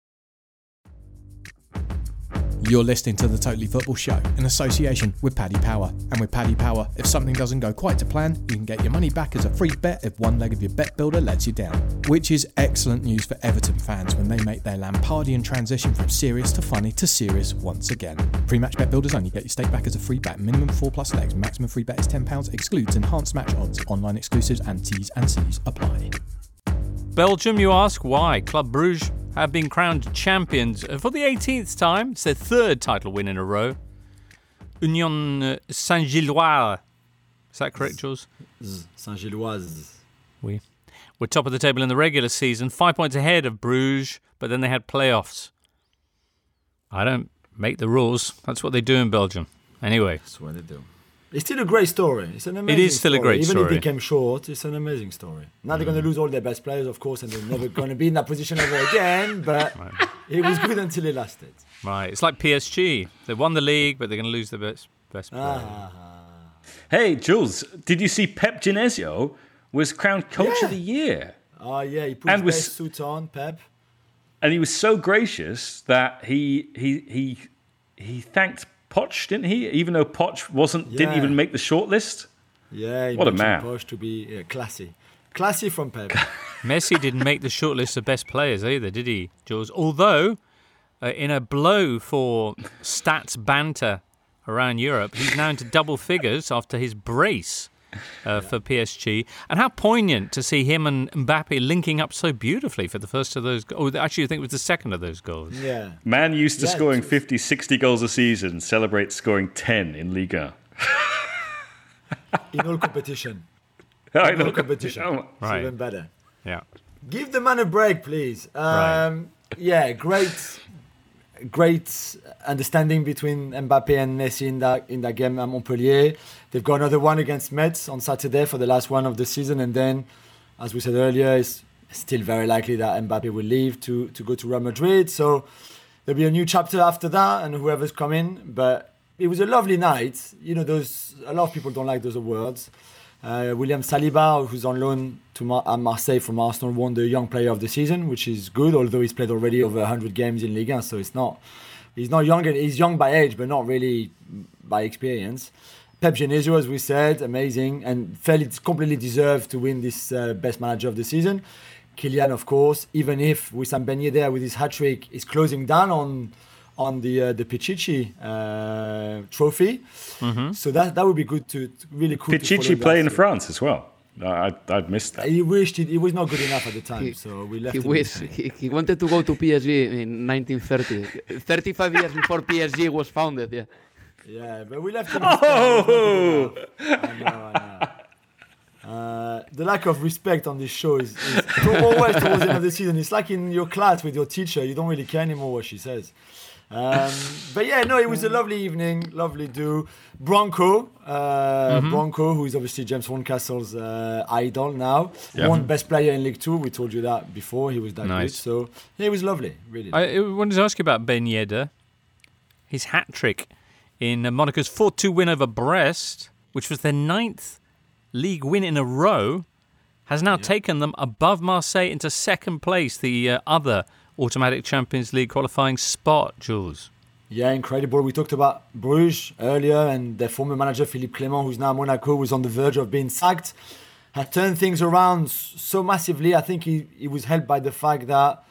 You're listening to the Totally Football Show in association with Paddy Power. And with Paddy Power, if something doesn't go quite to plan, you can get your money back as a free bet if one leg of your bet builder lets you down. Which is excellent news for Everton fans when they make their Lampardian transition from serious to funny to serious once again. Pre-match bet builders only, get your stake back as a free bet. Minimum 4+ legs. Maximum free bet is £10. Excludes enhanced match odds. Online exclusives and T's and C's apply. Belgium, you ask why? Club Brugge have been crowned champions for the 18th time. It's their third title win in a row. Union Saint-Gilloise. Is that correct, Jules? Saint-Gilloise. Oui. We're top of the table in the regular season, 5 points ahead of Bruges, but then they had playoffs. I don't make the rules. That's what they do in Belgium. Anyway. That's what they do. It's still a great story. It's an amazing story. It is still a great story. Even if it came short, it's an amazing story. Now they're going to lose all their best players, of course, and they're never going to be in that position ever again, but it was good until it lasted. Right. It's like PSG. They won the league, but they're going to lose their best players. Hey, Jules, did you see Pep Genesio was crowned Coach of the Year? Oh, yeah. He put his best suit on, Pep. And he was so gracious that he thanked Poch, didn't he? Even though Poch didn't even make the shortlist. Yeah, what a man! Poch to be classy from Pep. Messi didn't make the shortlist of best players either, did he, Jules? Although in a blow for stats banter around Europe, he's now into double figures after his brace for PSG. And how poignant to see him and Mbappe linking up so beautifully for the first of those. Actually, I think it was the second of those goals. Yeah. Man used to scoring 50, 60 goals a season, celebrates scoring 10 in Liga. In all competition. In all competition. Oh, right. It's even better. Yeah. Give the man a break, please. Right. Yeah, great understanding between Mbappe and Messi in that game at Montpellier. They've got another one against Metz on Saturday for the last one of the season, and then, as we said earlier, it's still very likely that Mbappe will leave to go to Real Madrid. So there'll be a new chapter after that, and whoever's coming. But it was a lovely night. You know, a lot of people don't like those awards. William Saliba, who's on loan at Marseille from Arsenal, won the Young Player of the Season, which is good, although he's played already over 100 games in Ligue 1, so he's not young. He's young by age, but not really by experience. Pep Genesio, as we said, amazing, and completely deserved to win this Best Manager of the Season. Kylian, of course, even if Wissam Ben Yedder with his hat-trick is closing down on the Pichichi trophy. Mm-hmm. So that would be good to really cool. Pichichi play in France as well. I'd missed that. He wished he was not good enough at the time, so we left him. He wanted to go to PSG in 1930, 35 years before PSG was founded. Yeah. Yeah, but we left him. Oh! I know. The lack of respect on this show is always towards the end of the season. It's like in your class with your teacher; you don't really care anymore what she says. But yeah, no, it was a lovely evening, lovely do. Bronco, who is obviously James Horncastle's idol now, won Best Player in League 2. We told you that before. He was that good. So yeah, it was lovely, really. I wanted to ask you about Ben Yedder. His hat trick in Monaco's 4-2 win over Brest, which was their 9th league win in a row, has now taken them above Marseille into second place, the other automatic Champions League qualifying spot, Jules. Yeah, incredible. We talked about Bruges earlier, and their former manager, Philippe Clement, who's now at Monaco, was on the verge of being sacked, had turned things around so massively. I think he was helped by the fact that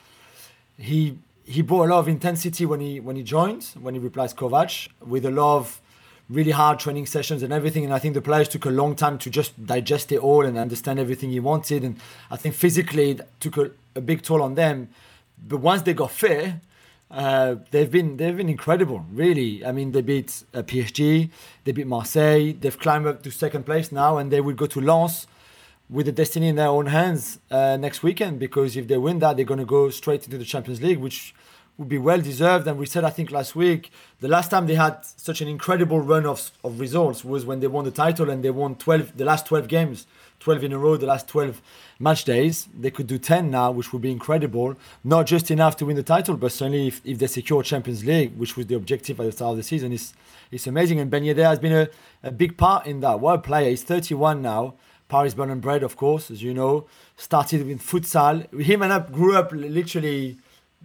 he brought a lot of intensity when he joined, when he replaced Kovac, with a lot of really hard training sessions and everything. And I think the players took a long time to just digest it all and understand everything he wanted. And I think physically it took a big toll on them. But once they got fit, they've been incredible, really. I mean, they beat PSG, they beat Marseille, they've climbed up to second place now, and they will go to Lens with the destiny in their own hands next weekend, because if they win that, they're going to go straight into the Champions League, which would be well deserved. And we said, I think last week, the last time they had such an incredible run of results was when they won the title, and they won the last 12 games, 12 in a row, the last 12 match days. They could do 10 now, which would be incredible. Not just enough to win the title, but certainly if they secure Champions League, which was the objective at the start of the season, it's amazing. And Ben Yedder has been a big part in that. What a player. He's 31 now. Paris born and bred, of course, as you know. Started with futsal. Him and I grew up literally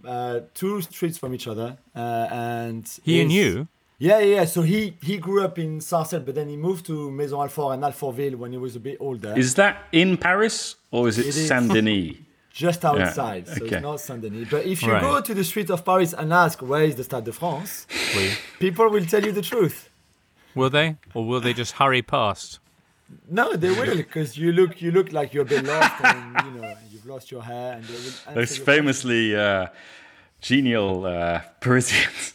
2 streets from each other. And he and you? Yeah. So he grew up in Sarcelles, but then he moved to Maison Alfort and Alfortville when he was a bit older. Is that in Paris or is it Saint-Denis? Just outside, so it's not Saint-Denis. But if you go to the street of Paris and ask where is the Stade de France, people will tell you the truth. Will they? Or will they just hurry past? No, they will, because you look like you're a bit lost, and you've lost your hair. And they will those famously genial Parisians.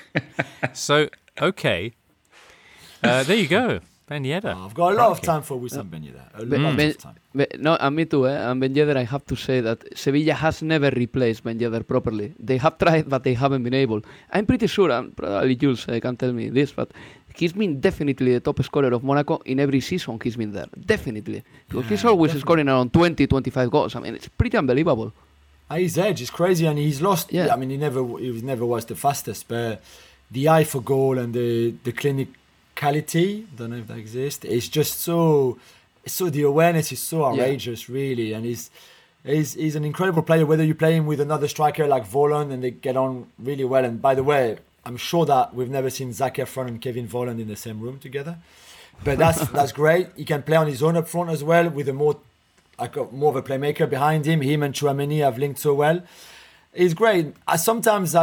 So, okay. There you go. Ben Yedder. I've got a lot of time for Wissam Ben Yedder. A lot of time. No, and me too. And Ben Yedder, I have to say that Sevilla has never replaced Ben Yedder properly. They have tried, but they haven't been able. I'm pretty sure, and probably Jules can tell me this, but he's been definitely the top scorer of Monaco in every season he's been there. Definitely. Because he's always scoring around 20, 25 goals. I mean, it's pretty unbelievable. His edge is crazy, and he's lost. Yeah. I mean, he never was the fastest, but the eye for goal and the clinicality, don't know if that exists. It's just so the awareness is so outrageous, really, and he's an incredible player. Whether you play him with another striker like Volland and they get on really well. And by the way, I'm sure that we've never seen Zac Efron and Kevin Volland in the same room together, but that's great. He can play on his own up front as well with more of a playmaker behind him. Him and Tchouaméni have linked so well. It's great. Sometimes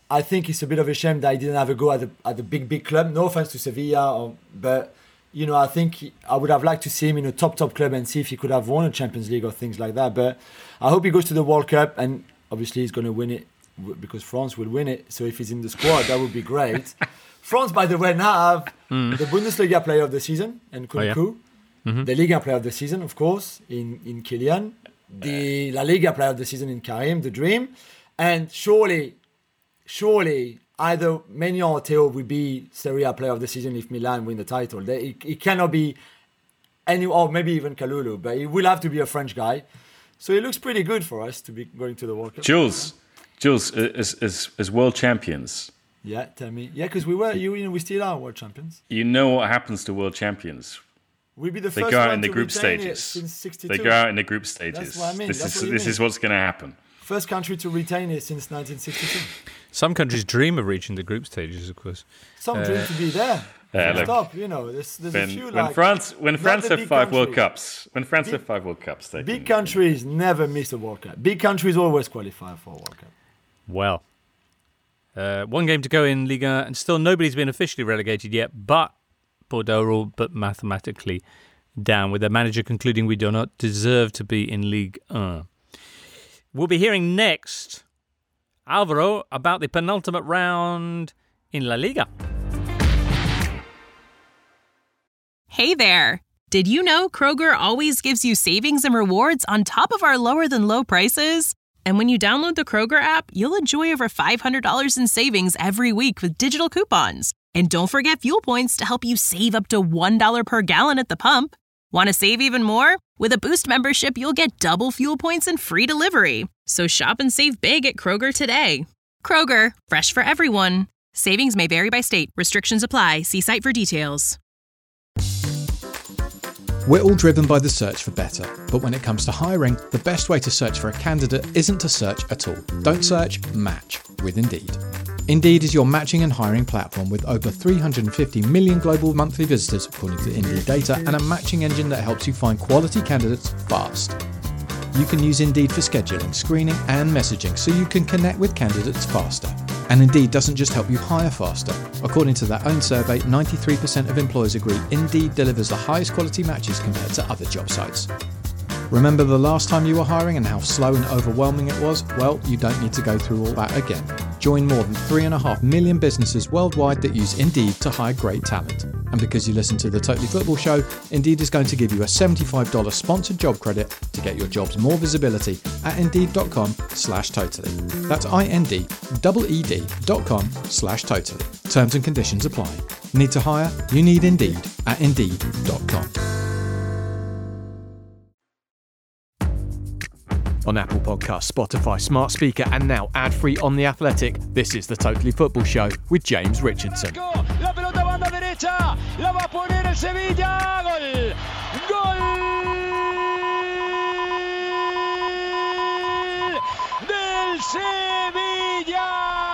I think it's a bit of a shame that he didn't have a go at the big club. No offense to Sevilla, but I think I would have liked to see him in a top club and see if he could have won a Champions League or things like that. But I hope he goes to the World Cup, and obviously he's going to win it because France will win it. So if he's in the squad, that would be great. France, by the way, now have the Bundesliga Player of the Season in Kunku, the Liga Player of the Season, of course, in Kylian, the La Liga Player of the Season in Karim, the Dream, and surely either Maignan or Theo will be Serie A Player of the Season if Milan win the title. It cannot be any, or maybe even Kalulu, but it will have to be a French guy. So it looks pretty good for us to be going to the World Cup. Jules, as world champions. Yeah, tell me. Yeah, because we still are world champions. You know what happens to world champions? We'll be the they first go out one in the to group retain stages. It since 62. They go out in the group stages. That's what I mean. This is what's going to happen. First country to retain it since 1962. Some countries dream of reaching the group stages, of course. Some dream to be there. Stop, there's a few when France have 5 World Cups, they big countries never miss a World Cup. Big countries always qualify for a World Cup. Well, one game to go in Liga, and still nobody's been officially relegated yet, but Bordeaux are all but mathematically down, with their manager concluding we do not deserve to be in Ligue 1. We'll be hearing next, Alvaro, about the penultimate round in La Liga. Hey there! Did you know Kroger always gives you savings and rewards on top of our lower-than-low prices? And when you download the Kroger app, you'll enjoy over $500 in savings every week with digital coupons. And don't forget fuel points to help you save up to $1 per gallon at the pump. Want to save even more? With a Boost membership, you'll get double fuel points and free delivery. So shop and save big at Kroger today. Kroger, fresh for everyone. Savings may vary by state. Restrictions apply. See site for details. We're all driven by the search for better, but when it comes to hiring, the best way to search for a candidate isn't to search at all. Don't search, match with Indeed. Indeed is your matching and hiring platform with over 350 million global monthly visitors, according to Indeed data, and a matching engine that helps you find quality candidates fast. You can use Indeed for scheduling, screening, and messaging so you can connect with candidates faster. And Indeed doesn't just help you hire faster. According to their own survey, 93% of employers agree Indeed delivers the highest quality matches compared to other job sites. Remember the last time you were hiring and how slow and overwhelming it was? Well, you don't need to go through all that again. Join more than 3.5 million businesses worldwide that use Indeed to hire great talent. And because you listen to the Totally Football Show, Indeed is going to give you a $75 sponsored job credit to get your jobs more visibility at Indeed.com/totally. That's INDEED.com/totally. Terms and conditions apply. Need to hire? You need Indeed at Indeed.com. On Apple Podcasts, Spotify, Smart Speaker, and now ad-free on The Athletic, this is the Totally Football Show with James Richardson. La pelota banda derecha, la va a poner el Sevilla, gol, gol del Sevilla.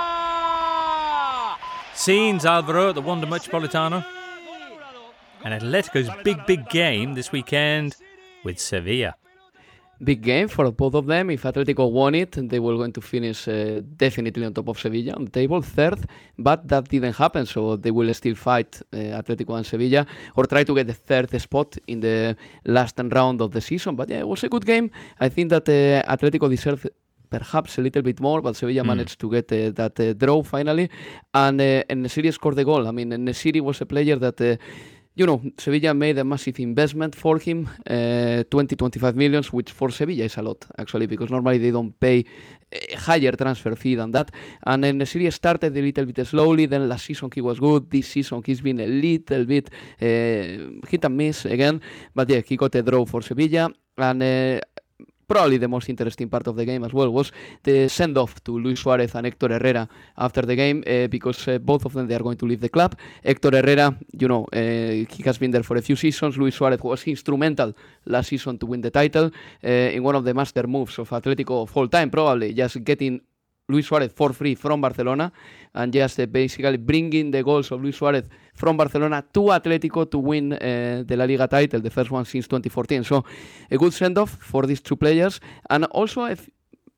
Scenes, Alvaro, at the Wanda Metropolitano. And Atletico's big game this weekend with Sevilla. Big game for both of them. If Atletico won it, they were going to finish definitely on top of Sevilla on the table, third, but that didn't happen, so they will still fight Atletico and Sevilla, or try to get the third spot in the last round of the season. But yeah, it was a good game. I think that Atletico deserved perhaps a little bit more, but Sevilla managed to get that draw finally, and Nesiri scored the goal. I mean, Nesiri was a player that Sevilla made a massive investment for him, 20-25 million, which for Sevilla is a lot, actually, because normally they don't pay a higher transfer fee than that. And then Nesiri started a little bit slowly, then last season he was good, this season he's been a little bit hit and miss again, but yeah, he got a draw for Sevilla, and probably the most interesting part of the game as well was the send-off to Luis Suarez and Héctor Herrera after the game, because both of them, they are going to leave the club. Héctor Herrera, he has been there for a few seasons. Luis Suarez was instrumental last season to win the title in one of the master moves of Atletico of all time, probably, just getting Luis Suarez for free from Barcelona and just basically bringing the goals of Luis Suarez from Barcelona to Atletico to win the La Liga title, the first one since 2014. So a good send-off for these two players, and also a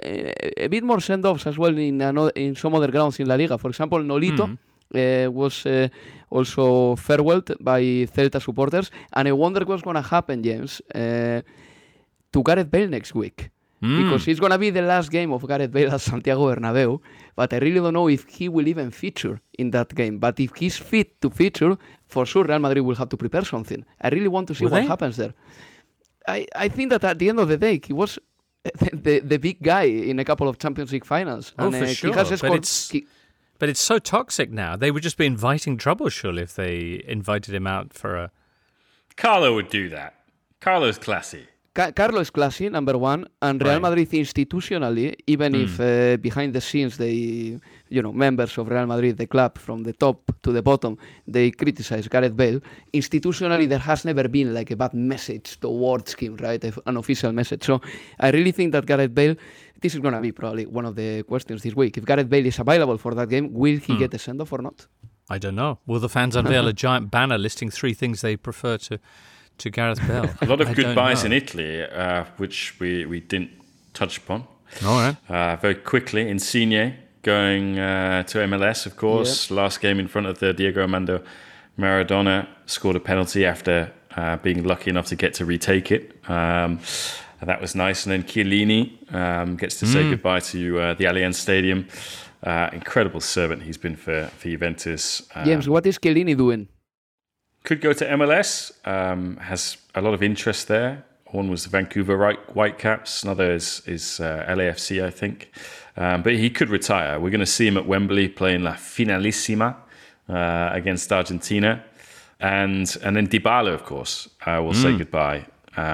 a bit more send-offs as well in some other grounds in La Liga. For example, Nolito was also farewelled by Celta supporters, and I wonder what's going to happen, James, to Gareth Bale next week. Because it's going to be the last game of Gareth Bale at Santiago Bernabeu, but I really don't know if he will even feature in that game. But if he's fit to feature, for sure Real Madrid will have to prepare something. I really want to see what happens there. I think that at the end of the day, he was the big guy in a couple of Champions League finals. Oh, for sure. But it's so toxic now. They would just be inviting trouble, surely, if they invited him out for a... Carlo would do that. Carlo's classy. Carlo is classy, number one, and Real Madrid institutionally, even if behind the scenes members of Real Madrid, the club, from the top to the bottom, they criticize Gareth Bale, institutionally there has never been like a bad message towards him, right? An official message. So I really think that Gareth Bale, this is going to be probably one of the questions this week. If Gareth Bale is available for that game, will he get a send-off or not? I don't know. Will the fans unveil a giant banner listing 3 things they prefer to Gareth Bale? A lot of goodbyes in Italy, which we didn't touch upon. All right. Very quickly, Insigne going to MLS, of course. Yep. Last game in front of the Diego Armando Maradona, scored a penalty after being lucky enough to get to retake it. That was nice. And then Chiellini gets to say goodbye to the Allianz Stadium. Incredible servant he's been for Juventus. James, what is Chiellini doing? Could go to MLS, has a lot of interest there. One was the Vancouver Whitecaps, another is LAFC, I think. But he could retire. We're going to see him at Wembley playing La Finalissima against Argentina. And then Dybala, of course, will say goodbye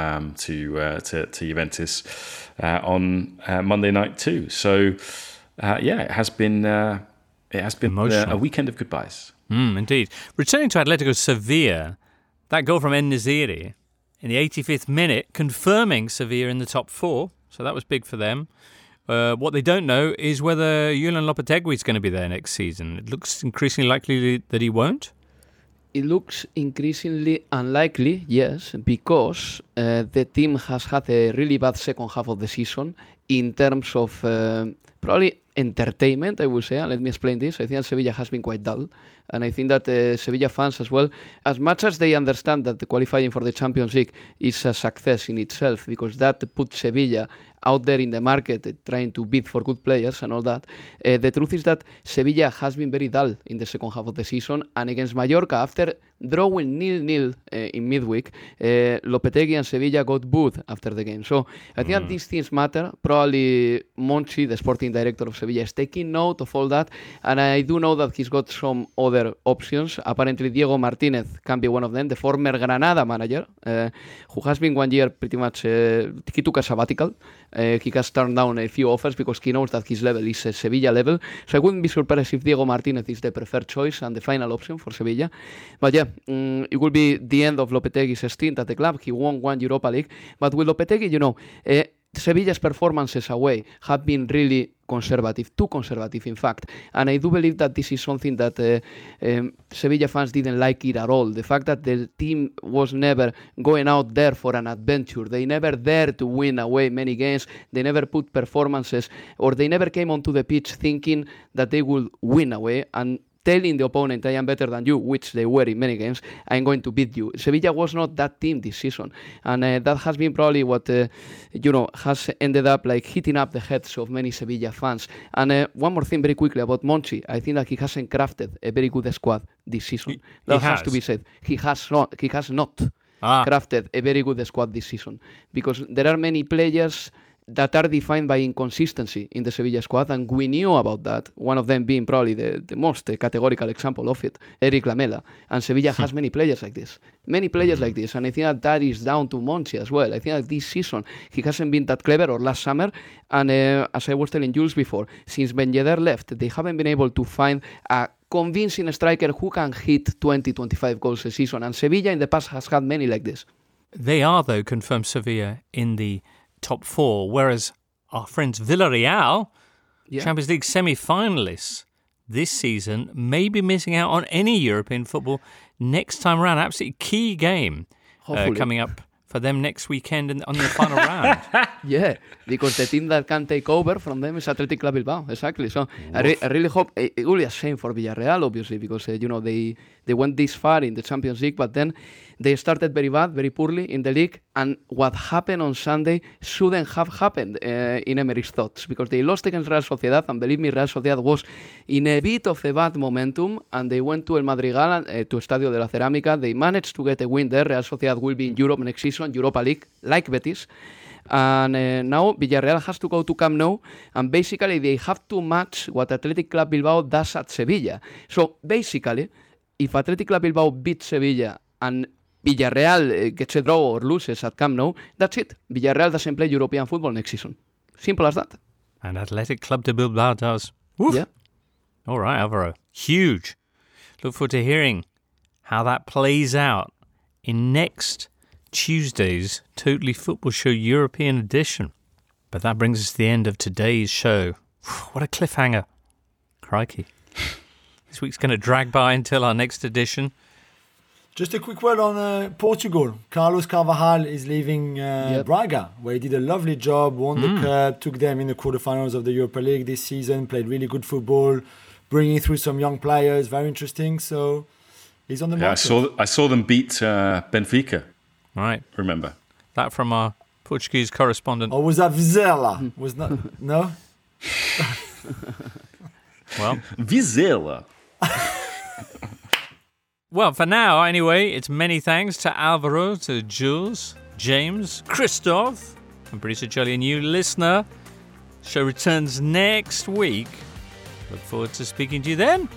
to Juventus on Monday night too. So, it has been a weekend of goodbyes. Indeed. Returning to Atletico Sevilla, that goal from En-Nesyri in the 85th minute, confirming Sevilla in the top 4. So that was big for them. What they don't know is whether Julen Lopetegui is going to be there next season. It looks increasingly likely that he won't. It looks increasingly unlikely, yes, because the team has had a really bad second half of the season in terms of probably entertainment, I would say. And let me explain this. I think Sevilla has been quite dull. And I think that Sevilla fans as well, as much as they understand that the qualifying for the Champions League is a success in itself, because that puts Sevilla out there in the market trying to bid for good players and all that, the truth is that Sevilla has been very dull in the second half of the season, and against Mallorca, after drawing 0-0 in midweek, Lopetegui and Sevilla got booed after the game. So I think that these things matter. Probably Monchi, the sporting director of Sevilla, is taking note of all that, and I do know that he's got some other options. Apparently Diego Martinez can be one of them, the former Granada manager, who has been 1 year pretty much, he took a sabbatical. He has turned down a few offers because he knows that his level is a Sevilla level. So I wouldn't be surprised if Diego Martinez is the preferred choice and the final option for Sevilla. But yeah, it will be the end of Lopetegui's stint at the club. He won 1 Europa League. But with Lopetegui, Sevilla's performances away have been really conservative, too conservative in fact, and I do believe that this is something that Sevilla fans didn't like it at all. The fact that the team was never going out there for an adventure, they never dared to win away many games, they never put performances, or they never came onto the pitch thinking that they would win away and telling the opponent, I am better than you, which they were in many games, I'm going to beat you. Sevilla was not that team this season. And that has been probably what, has ended up like hitting up the heads of many Sevilla fans. And one more thing very quickly about Monchi. I think that he hasn't crafted a very good squad this season. That has to be said. He has not crafted a very good squad this season. Because there are many players that are defined by inconsistency in the Sevilla squad, and we knew about that, one of them being probably the most categorical example of it, Eric Lamela. And Sevilla has many players like this, and I think that is down to Monchi as well. I think that this season he hasn't been that clever, or last summer, and as I was telling Jules before, since Ben Yedder left, they haven't been able to find a convincing striker who can hit 20-25 goals a season, and Sevilla in the past has had many like this. They are, though, confirmed Sevilla in the top 4, whereas our friends Villarreal, Champions League semi-finalists this season, may be missing out on any European football next time around. Absolutely key game coming up for them next weekend on the final round. Yeah, because the team that can take over from them is Athletic Club Bilbao. Exactly. So I really hope it will be a shame for Villarreal, obviously, because they went this far in the Champions League, but then they started very bad, very poorly in the league, and what happened on Sunday shouldn't have happened in Emery's thoughts, because they lost against Real Sociedad, and believe me, Real Sociedad was in a bit of a bad momentum, and they went to El Madrigal, to Estadio de la Cerámica. They managed to get a win there. Real Sociedad will be in Europe next season, Europa League, like Betis. And now Villarreal has to go to Camp Nou, and basically they have to match what Athletic Club Bilbao does at Sevilla. So basically, if Athletic Club Bilbao beats Sevilla and Villarreal gets a draw or loses at Camp Nou, that's it. Villarreal doesn't play European football next season. Simple as that. And Athletic Club de Bilbao does. Woof. Yeah. All right, Alvaro. Huge. Look forward to hearing how that plays out in next Tuesday's Totally Football Show European edition. But that brings us to the end of today's show. What a cliffhanger. Crikey. This week's going to drag by until our next edition. Just a quick word on Portugal. Carlos Carvalhal is leaving Braga, where he did a lovely job, won the cup, took them in the quarterfinals of the Europa League this season, played really good football, bringing through some young players, very interesting. So he's on the market. I saw them beat Benfica. Right. Remember. That from our Portuguese correspondent. Or was that Vizela? Was that no? Well, Vizela. Well, for now, anyway, it's many thanks to Alvaro, to Jules, James, Christoph, and producer Charlie, and you, listener. Show returns next week. Look forward to speaking to you then.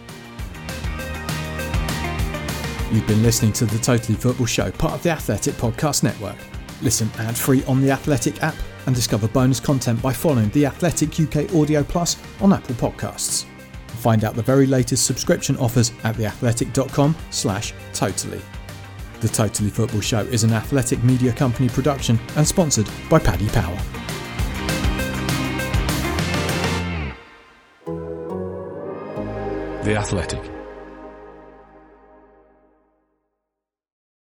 You've been listening to The Totally Football Show, part of the Athletic Podcast Network. Listen ad-free on the Athletic app and discover bonus content by following The Athletic UK Audio Plus on Apple Podcasts. Find out the very latest subscription offers at theathletic.com/totally. The Totally Football Show is an Athletic Media Company production and sponsored by Paddy Power. The Athletic.